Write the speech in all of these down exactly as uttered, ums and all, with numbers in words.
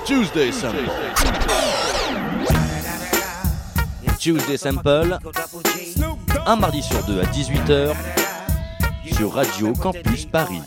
Tuesday Sample. Tuesday Sample, un mardi sur deux à dix-huit heures sur Radio Campus Paris.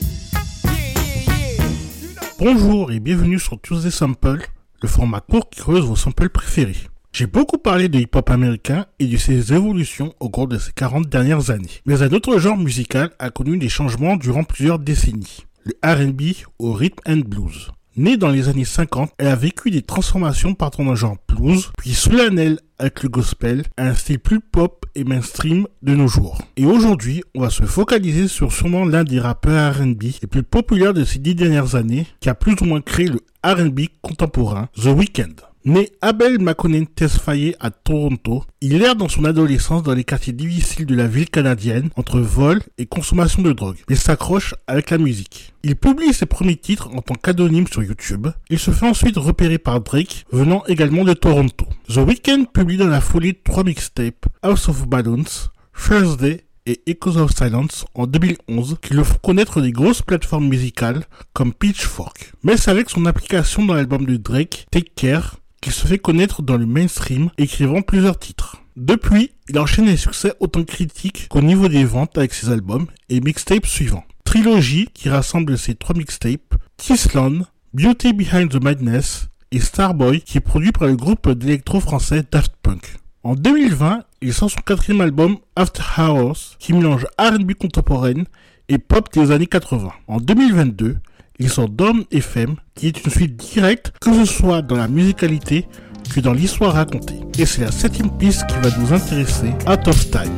Bonjour et bienvenue sur Tuesday Sample, le format court qui creuse vos samples préférés. J'ai beaucoup parlé de hip-hop américain et de ses évolutions au cours de ces quarante dernières années. Mais un autre genre musical a connu des changements durant plusieurs décennies. Le R and B au rhythm and blues. Née dans les années cinquante, elle a vécu des transformations partant d'un genre blues, puis solennel avec le gospel, à un style plus pop et mainstream de nos jours. Et aujourd'hui, on va se focaliser sur sûrement l'un des rappeurs R and B les plus populaires de ces dix dernières années, qui a plus ou moins créé le R and B contemporain, The Weeknd. Né Abel Makonnen Tesfaye à Toronto, il erre dans son adolescence dans les quartiers difficiles de la ville canadienne entre vol et consommation de drogue, mais s'accroche avec la musique. Il publie ses premiers titres en tant qu'anonyme sur YouTube. Il se fait ensuite repérer par Drake, venant également de Toronto. The Weeknd publie dans la foulée trois mixtapes, House of Balloons, Thursday et Echoes of Silence en deux mille onze, qui le font connaître des grosses plateformes musicales comme Pitchfork. Mais c'est avec son application dans l'album de Drake, Take Care, qu'il se fait connaître dans le mainstream, écrivant plusieurs titres. Depuis, il enchaîne les succès autant critiques qu'au niveau des ventes avec ses albums et mixtapes suivants. Trilogy, qui rassemble ses trois mixtapes, Tisland, Beauty Behind the Madness et Starboy, qui est produit par le groupe d'électro français Daft Punk. En deux mille vingt, il sort son quatrième album After Hours, qui mélange R and B contemporaine et pop des années quatre-vingts. En deux mille vingt-deux, il sort Dawn F M, qui est une suite directe, que ce soit dans la musicalité que dans l'histoire racontée. Et c'est la septième piste qui va nous intéresser, Out of Time.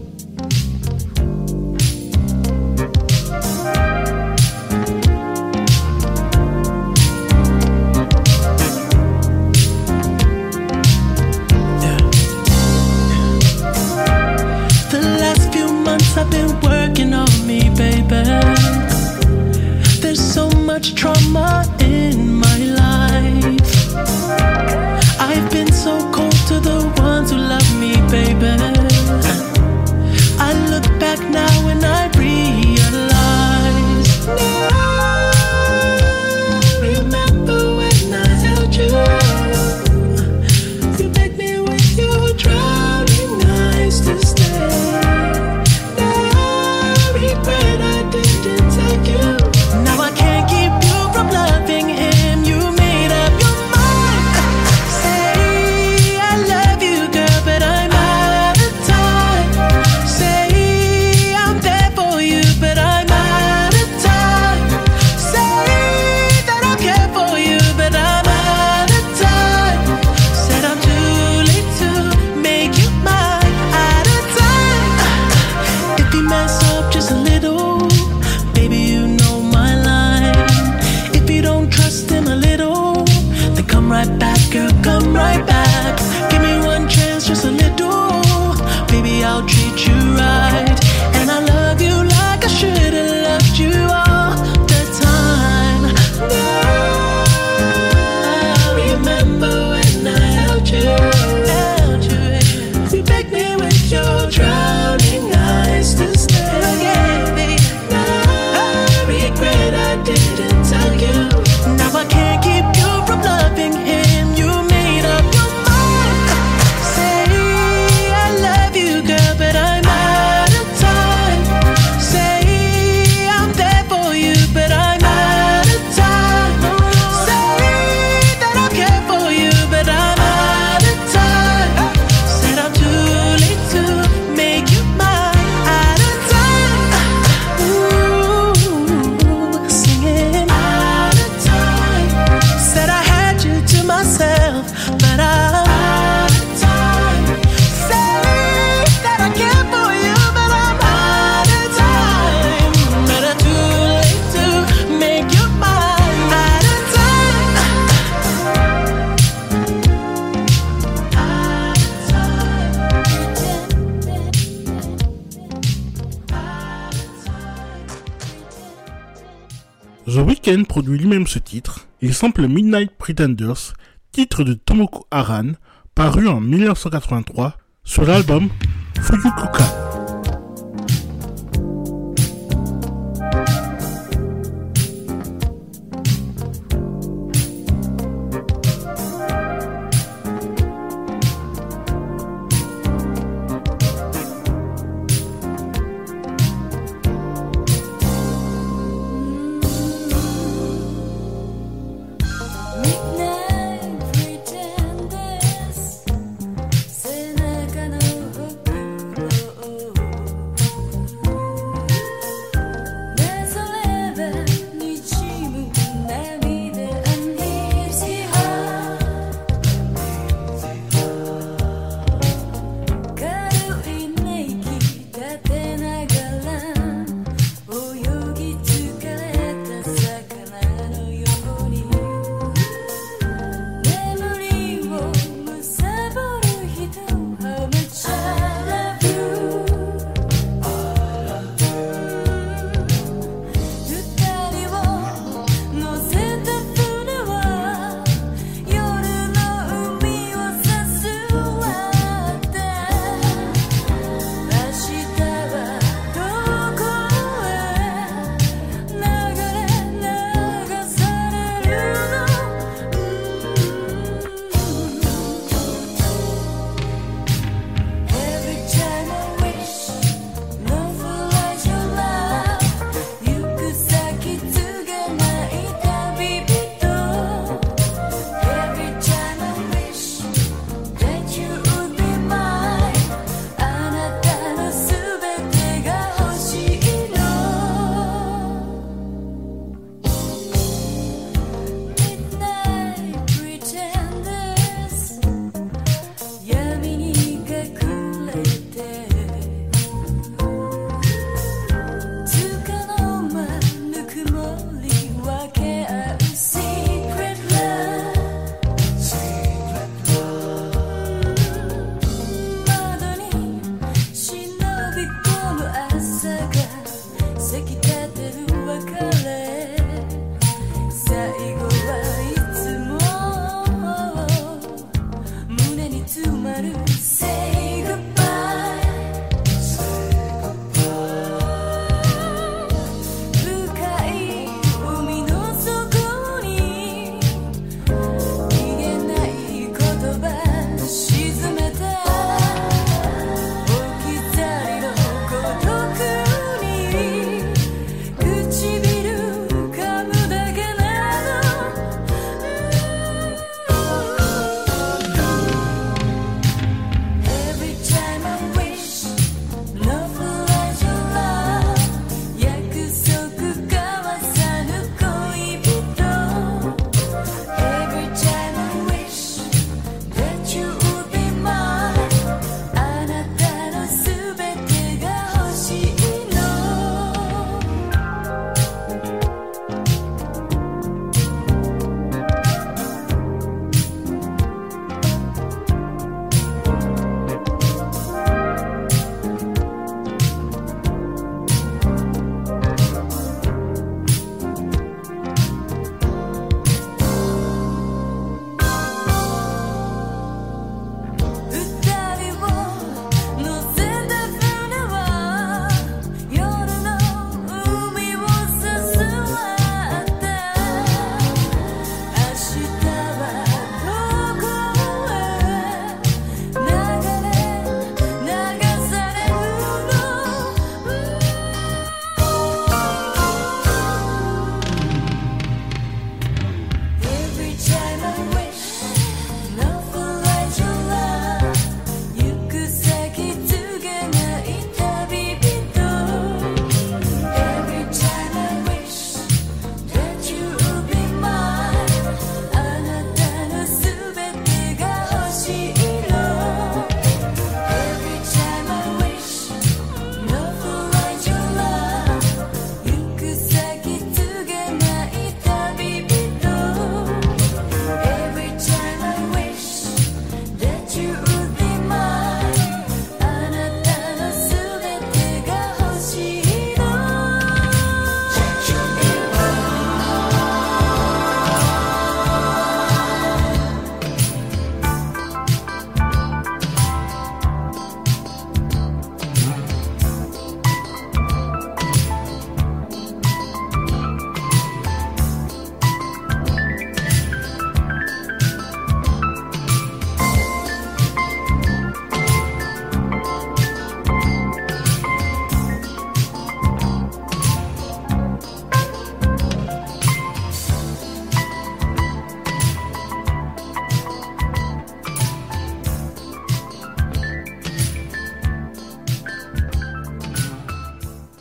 I've been working on me, baby. There's so much trauma in my life. I've been so cold to the ones who love me, baby. I look back now and I realize. Now, remember when I held you? You begged me with your drowning eyes to stay. The Weeknd produit lui-même ce titre. Il sample Midnight Pretenders, titre de Tomoko Haran, paru en dix-neuf cent quatre-vingt-trois sur l'album Fuyukuka.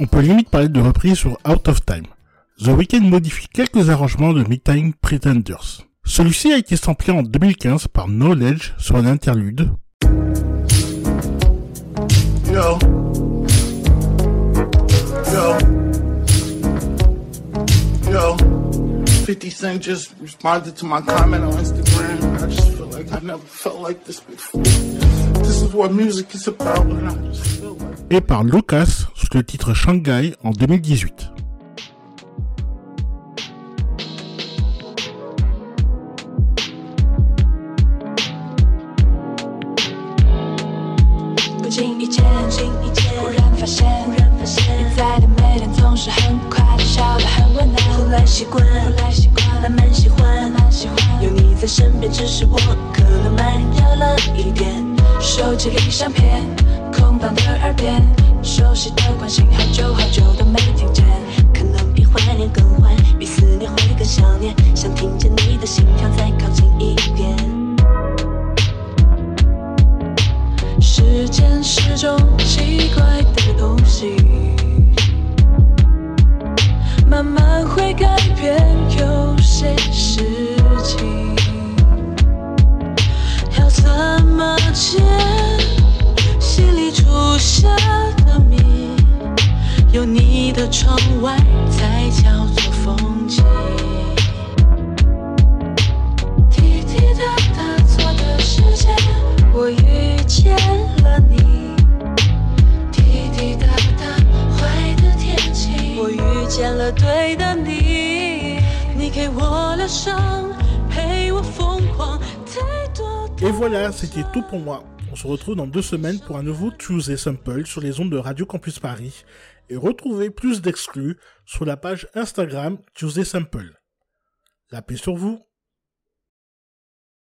on peut limite parler de reprise sur Out of Time. The Weeknd modifie quelques arrangements de Midtime Pretenders. Celui-ci a été samplé en deux mille quinze par Knowledge sur un interlude. Yo. Yo. Yo. fifty Cent just responded to my comment on Instagram. I just feel like I never felt like this before. This is what music is about, and I just feel like... Et par Lucas sur le titre Shanghai en deux mille dix-huit. 习惯，慢慢喜欢，有你在身边，只是我可能慢热了一点。手机里相片，空荡的耳边，熟悉的关心，好久好久都没听见。可能比怀念更坏，比思念会更想念，想听见你的心跳再靠近一点。时间是种奇怪的东西。慢慢会改变有些事情，要怎么解心里出现的谜？有你的窗外才叫做风景。滴滴答答错的时间，我遇见了你。滴滴答答坏的天气，我遇见了对的你，你给我疗伤，陪我疯狂，太多。 Et voilà, c'était tout pour moi. On se retrouve dans deux semaines pour un nouveau Tuesday Sample sur les ondes de Radio Campus Paris et retrouvez plus d'exclus sur la page Instagram Tuesday Sample. La paix sur vous.